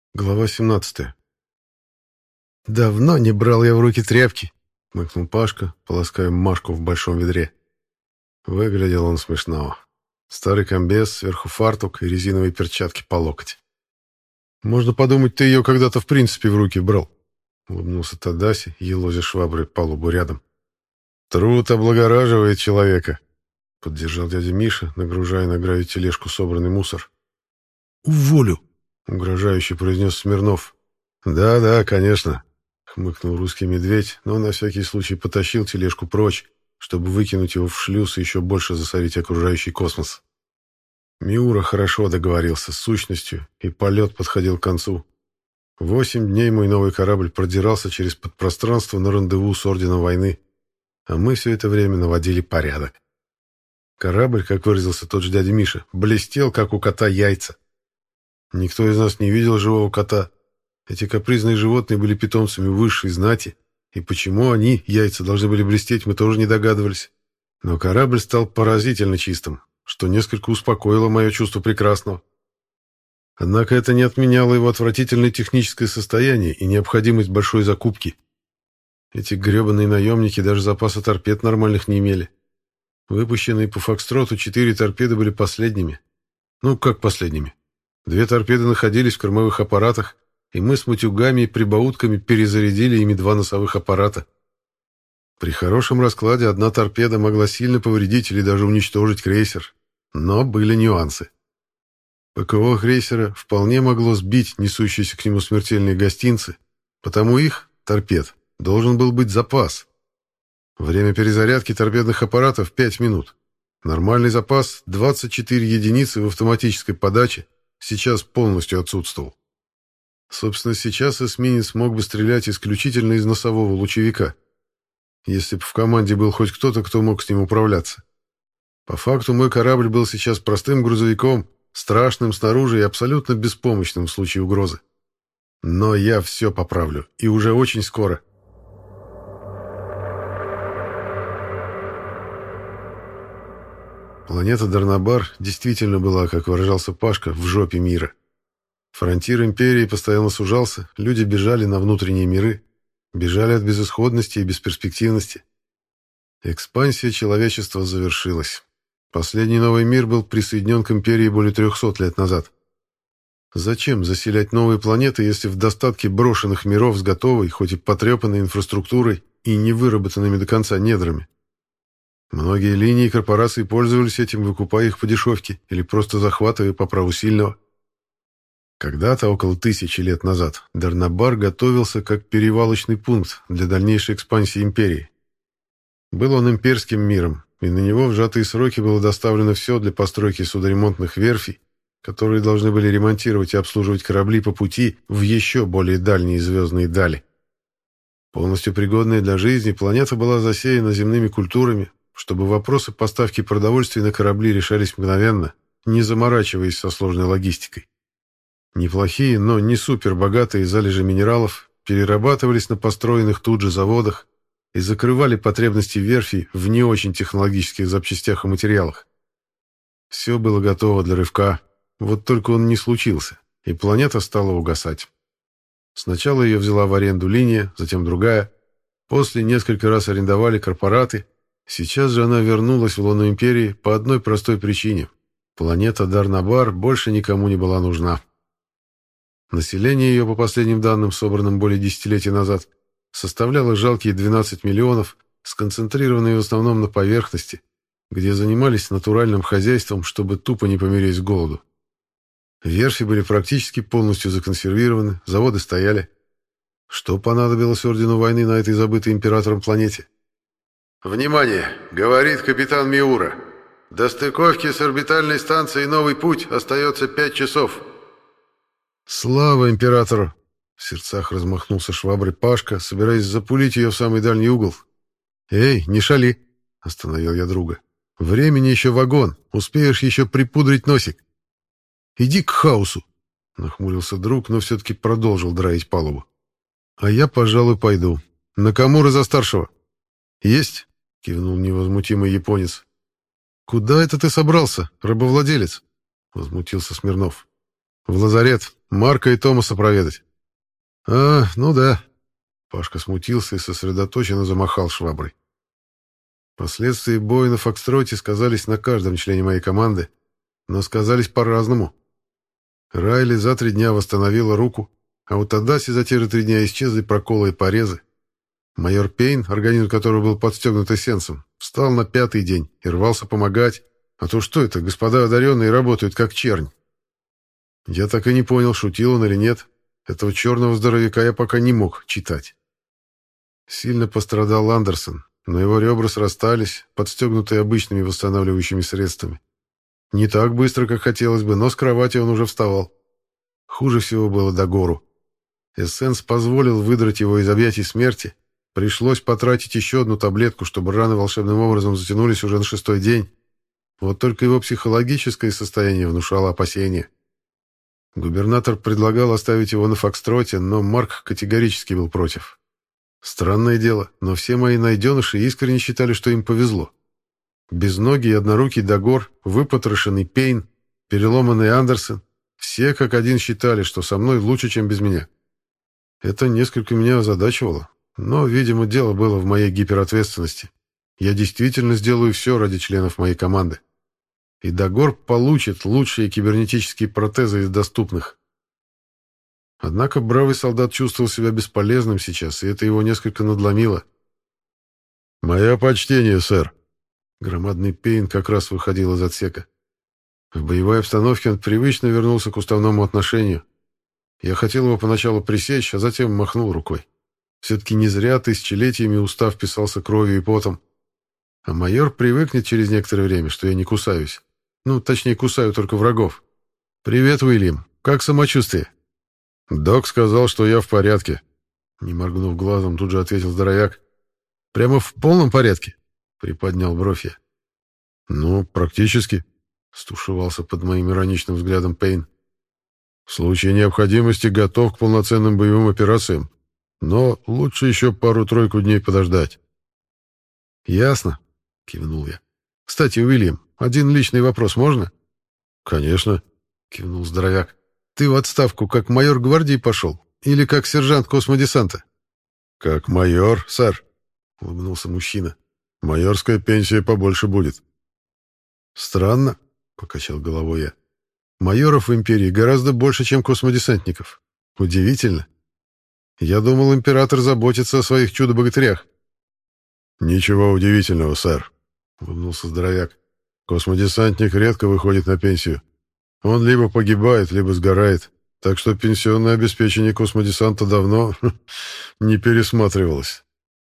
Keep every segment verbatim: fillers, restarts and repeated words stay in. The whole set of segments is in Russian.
Глава семнадцатая. «Давно не брал я в руки тряпки», — хмыкнул Пашка, полоская Машку в большом ведре. Выглядел он смешно. Старый комбез, сверху фартук и резиновые перчатки по локоть. «Можно подумать, ты ее когда-то в принципе в руки брал», — улыбнулся Тадаси, елозя шваброй палубу рядом. «Труд облагораживает человека», — поддержал дядя Миша, нагружая на гравий-тележку собранный мусор. «Уволю», — угрожающе произнес Смирнов. «Да-да, конечно», — хмыкнул русский медведь, но на всякий случай потащил тележку прочь, чтобы выкинуть его в шлюз и еще больше засорить окружающий космос. Миура хорошо договорился с сущностью, и полет подходил к концу. Восемь дней мой новый корабль продирался через подпространство на рандеву с Орденом Войны, а мы все это время наводили порядок. Корабль, как выразился тот же дядя Миша, блестел, как у кота яйца. Никто из нас не видел живого кота. Эти капризные животные были питомцами высшей знати, и почему они, яйца, должны были блестеть, мы тоже не догадывались. Но корабль стал поразительно чистым, что несколько успокоило мое чувство прекрасного. Однако это не отменяло его отвратительное техническое состояние и необходимость большой закупки. Эти гребаные наемники даже запаса торпед нормальных не имели. Выпущенные по Фокстроту четыре торпеды были последними. Ну, как последними? Две торпеды находились в кормовых аппаратах, и мы с матюгами и прибаутками перезарядили ими два носовых аппарата. При хорошем раскладе одна торпеда могла сильно повредить или даже уничтожить крейсер. Но были нюансы. ПКО крейсера вполне могло сбить несущиеся к нему смертельные гостинцы, потому их, торпед, должен был быть запас. Время перезарядки торпедных аппаратов — пять минут. Нормальный запас — двадцать четыре единицы в автоматической подаче сейчас полностью отсутствовал. Собственно, сейчас эсминец мог бы стрелять исключительно из носового лучевика, если бы в команде был хоть кто-то, кто мог с ним управляться. По факту мой корабль был сейчас простым грузовиком, страшным снаружи и абсолютно беспомощным в случае угрозы. Но я все поправлю, и уже очень скоро. Планета Дарнабар действительно была, как выражался Пашка, в жопе мира. Фронтир империи постоянно сужался, люди бежали на внутренние миры, бежали от безысходности и бесперспективности. Экспансия человечества завершилась. Последний новый мир был присоединен к империи более трехсот лет назад. Зачем заселять новые планеты, если в достатке брошенных миров с готовой, хоть и потрепанной инфраструктурой и не выработанными до конца недрами? Многие линии и корпорации пользовались этим, выкупая их по дешевке или просто захватывая по праву сильного. Когда-то, около тысячи лет назад, Дарнабар готовился как перевалочный пункт для дальнейшей экспансии империи. Был он имперским миром, и на него в сжатые сроки было доставлено все для постройки судоремонтных верфей, которые должны были ремонтировать и обслуживать корабли по пути в еще более дальние звездные дали. Полностью пригодная для жизни, планета была засеяна земными культурами, чтобы вопросы поставки продовольствия на корабли решались мгновенно, не заморачиваясь со сложной логистикой. Неплохие, но не супербогатые залежи минералов перерабатывались на построенных тут же заводах и закрывали потребности верфи в не очень технологических запчастях и материалах. Все было готово для рывка, вот только он не случился, и планета стала угасать. Сначала ее взяла в аренду линия, затем другая. После несколько раз арендовали корпораты. Сейчас же она вернулась в лоно империи по одной простой причине. Планета Дарнабар больше никому не была нужна. Население ее, по последним данным, собранным более десятилетия назад, составляло жалкие двенадцать миллионов, сконцентрированные в основном на поверхности, где занимались натуральным хозяйством, чтобы тупо не помереть с голоду. Верфи были практически полностью законсервированы, заводы стояли. Что понадобилось Ордену Войны на этой забытой императором планете? «Внимание! Говорит капитан Миура. До стыковки с орбитальной станцией «Новый путь» остается пять часов». «Слава императору!» — в сердцах размахнулся шваброй Пашка, собираясь запулить ее в самый дальний угол. «Эй, не шали!» — остановил я друга. «Времени еще вагон, успеешь еще припудрить носик». «Иди к хаосу!» — нахмурился друг, но все-таки продолжил драить палубу. «А я, пожалуй, пойду. Накамура за старшего». «Есть!» — кивнул невозмутимый японец. «Куда это ты собрался, рабовладелец?» — возмутился Смирнов. В лазарет. Марка и Томаса проведать». «А, ну да». Пашка смутился и сосредоточенно замахал шваброй. Последствия боя на Фокстроте сказались на каждом члене моей команды, но сказались по-разному. Райли за три дня восстановила руку, а у Тадаси за те же три дня исчезли проколы и порезы. Майор Пейн, организм которого был подстегнут эссенсом, встал на пятый день и рвался помогать. А то что это, господа одаренные работают как чернь? Я так и не понял, шутил он или нет. Этого черного здоровяка я пока не мог читать. Сильно пострадал Андерсон, но его ребра срастались, подстегнутые обычными восстанавливающими средствами. Не так быстро, как хотелось бы, но с кровати он уже вставал. Хуже всего было Дагору. Эссенс позволил выдрать его из объятий смерти. Пришлось потратить еще одну таблетку, чтобы раны волшебным образом затянулись уже на шестой день. Вот только его психологическое состояние внушало опасения. Губернатор предлагал оставить его на Фокстроте, но Марк категорически был против. Странное дело, но все мои найденыши искренне считали, что им повезло. Безногий и однорукий Дагор, выпотрошенный Пейн, переломанный Андерсон — все как один считали, что со мной лучше, чем без меня. Это несколько меня озадачивало, но, видимо, дело было в моей гиперответственности. Я действительно сделаю все ради членов моей команды. И Дагор получит лучшие кибернетические протезы из доступных. Однако бравый солдат чувствовал себя бесполезным сейчас, и это его несколько надломило. «Мое почтение, сэр». Громадный Пейн как раз выходил из отсека. В боевой обстановке он привычно вернулся к уставному отношению. Я хотел его поначалу пресечь, а затем махнул рукой. Все-таки не зря тысячелетиями устав писался кровью и потом. А майор привыкнет через некоторое время, что я не кусаюсь. Ну, точнее, кусаю только врагов. «Привет, Уильям. Как самочувствие?» «Док сказал, что я в порядке». Не моргнув глазом, тут же ответил здоровяк. «Прямо в полном порядке?» Приподнял бровь я. «Ну, практически», — стушевался под моим ироничным взглядом Пейн. «В случае необходимости готов к полноценным боевым операциям, но лучше еще пару-тройку дней подождать». «Ясно», — кивнул я. «Кстати, Уильям, один личный вопрос можно?» «Конечно», — кивнул здоровяк. «Ты в отставку как майор гвардии пошел или как сержант космодесанта?» «Как майор, сэр», — улыбнулся мужчина. «Майорская пенсия побольше будет». «Странно», — покачал головой я. «Майоров в империи гораздо больше, чем космодесантников. Удивительно. Я думал, император заботится о своих чудо-богатырях». «Ничего удивительного, сэр», — улыбнулся здоровяк. «Космодесантник редко выходит на пенсию. Он либо погибает, либо сгорает, так что пенсионное обеспечение космодесанта давно не пересматривалось».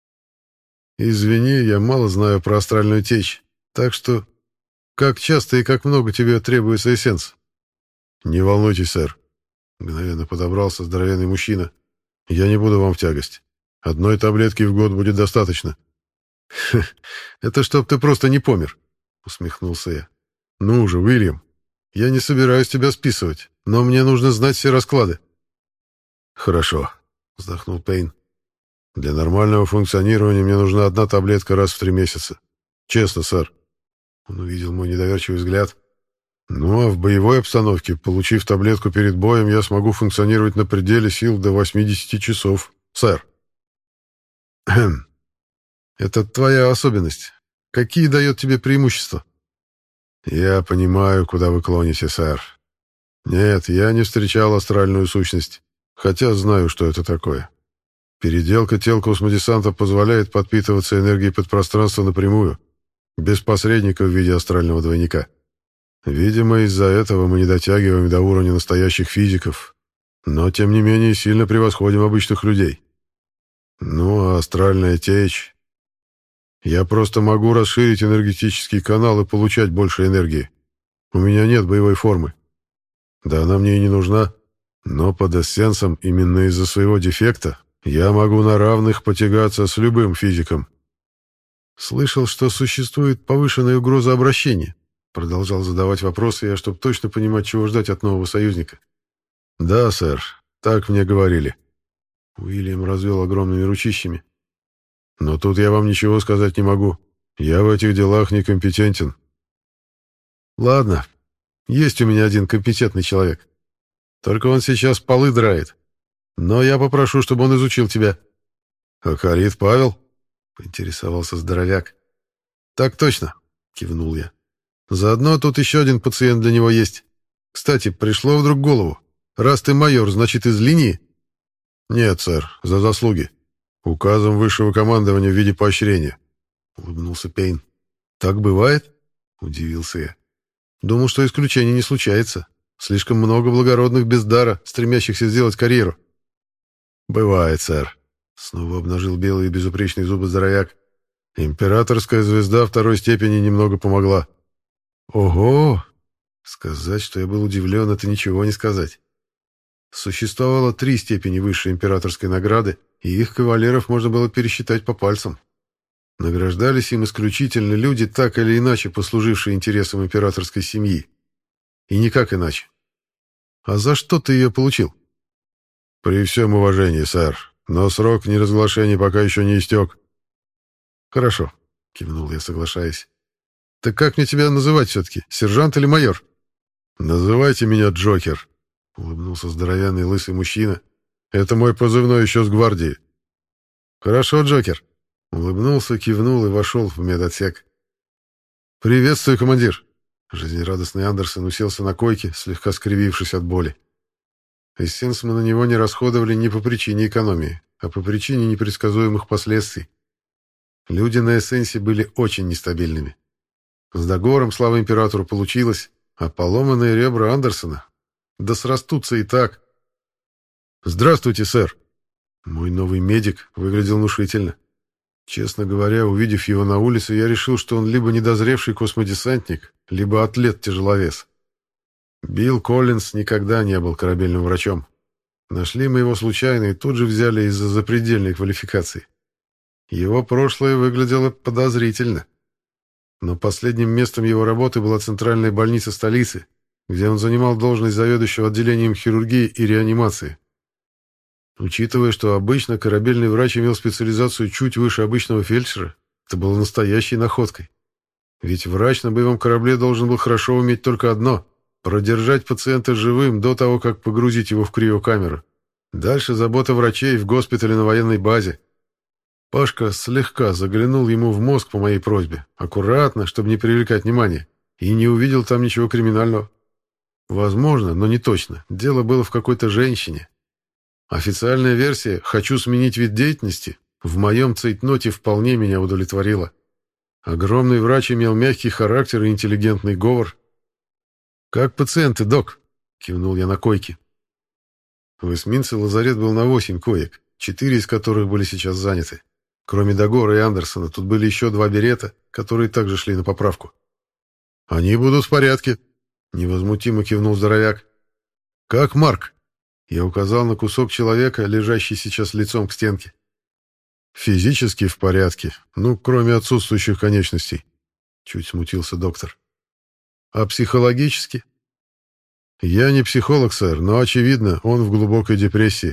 «Извини, я мало знаю про астральную течь, так что как часто и как много тебе требуется эссенс?» «Не волнуйтесь, сэр», — мгновенно подобрался здоровенный мужчина. «Я не буду вам в тягость. Одной таблетки в год будет достаточно». «Это чтоб ты просто не помер», — усмехнулся я. «Ну же, Уильям, я не собираюсь тебя списывать, но мне нужно знать все расклады». «Хорошо», — вздохнул Пейн. «Для нормального функционирования мне нужна одна таблетка раз в три месяца. Честно, сэр». Он увидел мой недоверчивый взгляд. «Ну, а в боевой обстановке, получив таблетку перед боем, я смогу функционировать на пределе сил до восьмидесяти часов, сэр». «Хм. Это твоя особенность. Какие дает тебе преимущества?» «Я понимаю, куда вы клоните, сэр. Нет, я не встречал астральную сущность, хотя знаю, что это такое. Переделка тел космодесанта позволяет подпитываться энергией подпространства напрямую, без посредника в виде астрального двойника. Видимо, из-за этого мы не дотягиваем до уровня настоящих физиков, но, тем не менее, сильно превосходим обычных людей. Ну, а астральная течь... Я просто могу расширить энергетический канал и получать больше энергии. У меня нет боевой формы. Да она мне и не нужна, но под эссенсом именно из-за своего дефекта я могу на равных потягаться с любым физиком». «Слышал, что существует повышенная угроза обращения», — продолжал задавать вопросы я, чтобы точно понимать, чего ждать от нового союзника. «Да, сэр, так мне говорили». Уильям развел огромными ручищами. «Но тут я вам ничего сказать не могу. Я в этих делах некомпетентен». «Ладно, есть у меня один компетентный человек. Только он сейчас полы драет. Но я попрошу, чтобы он изучил тебя». «Акарит Павел?» — поинтересовался здоровяк. «Так точно», — кивнул я. «Заодно тут еще один пациент для него есть. Кстати, пришло вдруг в голову. Раз ты майор, значит, из линии?» «Нет, сэр, за заслуги. Указом высшего командования в виде поощрения», — улыбнулся Пейн. «Так бывает?» — удивился я. «Думал, что исключений не случается. Слишком много благородных без дара, стремящихся сделать карьеру». «Бывает, сэр», — снова обнажил белые безупречные зубы здоровяк. «Императорская звезда второй степени немного помогла». «Ого!» Сказать, что я был удивлен, это ничего не сказать. Существовало три степени высшей императорской награды, и их кавалеров можно было пересчитать по пальцам. Награждались им исключительно люди, так или иначе послужившие интересам императорской семьи. И никак иначе. «А за что ты ее получил?» «При всем уважении, сэр, но срок неразглашения пока еще не истек». «Хорошо», — кивнул я, соглашаясь. «Так как мне тебя называть все-таки, сержант или майор?» «Называйте меня Джокер», — улыбнулся здоровянный лысый мужчина. «Это мой позывной еще с гвардии». «Хорошо, Джокер», — улыбнулся, кивнул и вошел в медотсек. «Приветствую, командир». Жизнерадостный Андерсон уселся на койке, слегка скривившись от боли. Эссенс мы на него не расходовали не по причине экономии, а по причине непредсказуемых последствий. Люди на эссенсе были очень нестабильными. С Дагором, слава императору, получилось, а поломанные ребра Андерсона, да срастутся и так. «Здравствуйте, сэр!» Мой новый медик выглядел внушительно. Честно говоря, увидев его на улице, я решил, что он либо недозревший космодесантник, либо атлет-тяжеловес. Билл Коллинз никогда не был корабельным врачом. Нашли мы его случайно и тут же взяли из-за запредельной квалификации. Его прошлое выглядело подозрительно. Но последним местом его работы была центральная больница столицы, где он занимал должность заведующего отделением хирургии и реанимации. Учитывая, что обычно корабельный врач имел специализацию чуть выше обычного фельдшера, это было настоящей находкой. Ведь врач на боевом корабле должен был хорошо уметь только одно — продержать пациента живым до того, как погрузить его в криокамеру. Дальше забота врачей в госпитале на военной базе. Пашка слегка заглянул ему в мозг по моей просьбе, аккуратно, чтобы не привлекать внимания, и не увидел там ничего криминального. Возможно, но не точно. Дело было в какой-то женщине. Официальная версия «хочу сменить вид деятельности» в моем цейтноте вполне меня удовлетворила. Огромный врач имел мягкий характер и интеллигентный говор. «Как пациенты, док?» — кивнул я на койке. В эсминце лазарет был на восемь коек, четыре из которых были сейчас заняты. Кроме Дагора и Андерсона, тут были еще два берета, которые также шли на поправку. «Они будут в порядке», — невозмутимо кивнул здоровяк. «Как Марк?» Я указал на кусок человека, лежащий сейчас лицом к стенке. «Физически в порядке, ну, кроме отсутствующих конечностей», — чуть смутился доктор. «А психологически?» «Я не психолог, сэр, но, очевидно, он в глубокой депрессии».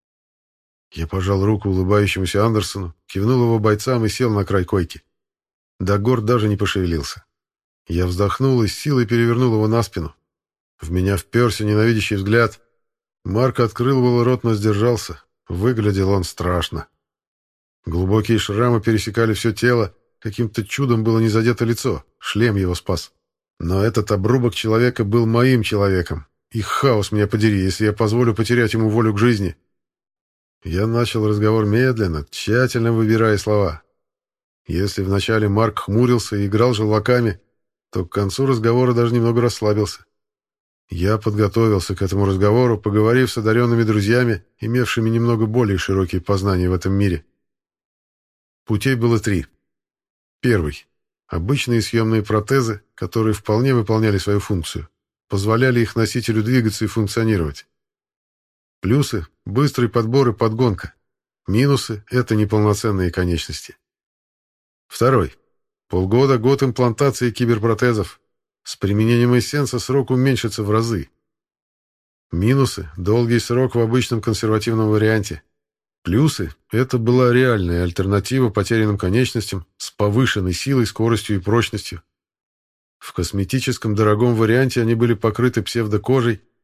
Я пожал руку улыбающемуся Андерсону, кивнул его бойцам и сел на край койки. Дагор даже не пошевелился. Я вздохнул и с силой перевернул его на спину. В меня вперся ненавидящий взгляд. Марк открыл было рот, но сдержался. Выглядел он страшно. Глубокие шрамы пересекали все тело, каким-то чудом было не задето лицо, шлем его спас. Но этот обрубок человека был моим человеком, и хаос меня подери, если я позволю потерять ему волю к жизни. Я начал разговор медленно, тщательно выбирая слова. Если вначале Марк хмурился и играл желваками, то к концу разговора даже немного расслабился. Я подготовился к этому разговору, поговорив с одаренными друзьями, имевшими немного более широкие познания в этом мире. Путей было три. Первый. Обычные съемные протезы, которые вполне выполняли свою функцию, позволяли их носителю двигаться и функционировать. Плюсы — быстрый подбор и подгонка. Минусы — это неполноценные конечности. Второй. Полгода-год имплантации киберпротезов. С применением эссенса срок уменьшится в разы. Минусы — долгий срок в обычном консервативном варианте. Плюсы — это была реальная альтернатива потерянным конечностям с повышенной силой, скоростью и прочностью. В косметическом дорогом варианте они были покрыты псевдокожей,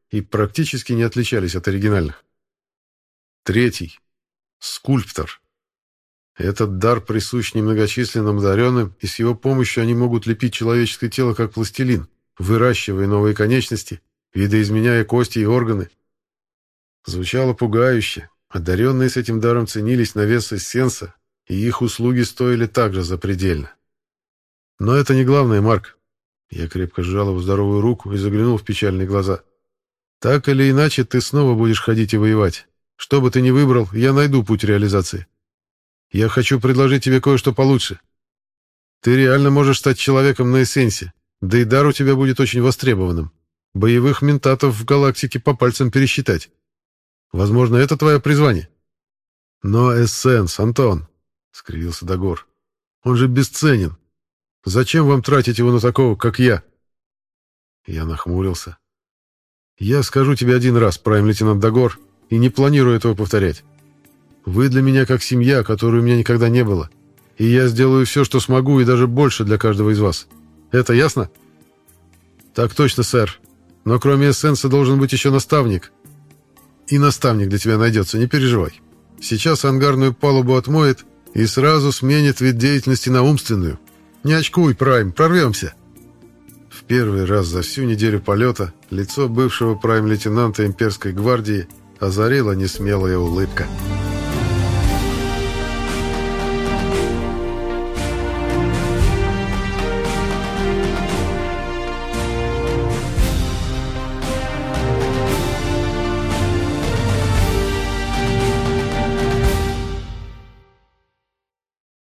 и практически не отличались от оригинальных. Третий. Скульптор. Этот дар присущ немногочисленным одаренным, и с его помощью они могут лепить человеческое тело как пластилин, выращивая новые конечности, видоизменяя кости и органы. Звучало пугающе. Одаренные с этим даром ценились на вес эссенса, и их услуги стоили также запредельно. Но это не главное, Марк. Я крепко сжал его здоровую руку и заглянул в печальные глаза. Так или иначе, ты снова будешь ходить и воевать. Что бы ты ни выбрал, я найду путь реализации. Я хочу предложить тебе кое-что получше. Ты реально можешь стать человеком на эссенсе, да и дар у тебя будет очень востребованным. Боевых ментатов в галактике по пальцам пересчитать. Возможно, это твое призвание. Но эссенс, Антон, — скривился Дагор, — он же бесценен. Зачем вам тратить его на такого, как я? Я нахмурился. Я скажу тебе один раз, прайм-лейтенант Дагор, и не планирую этого повторять. Вы для меня как семья, которой у меня никогда не было, и я сделаю все, что смогу, и даже больше для каждого из вас. Это ясно? Так точно, сэр. Но кроме эссенса должен быть еще наставник. И наставник для тебя найдется, не переживай. Сейчас ангарную палубу отмоет и сразу сменит вид деятельности на умственную. Не очкуй, Прайм, прорвемся. В первый раз за всю неделю полета лицо бывшего прайм-лейтенанта имперской гвардии озарила несмелая улыбка.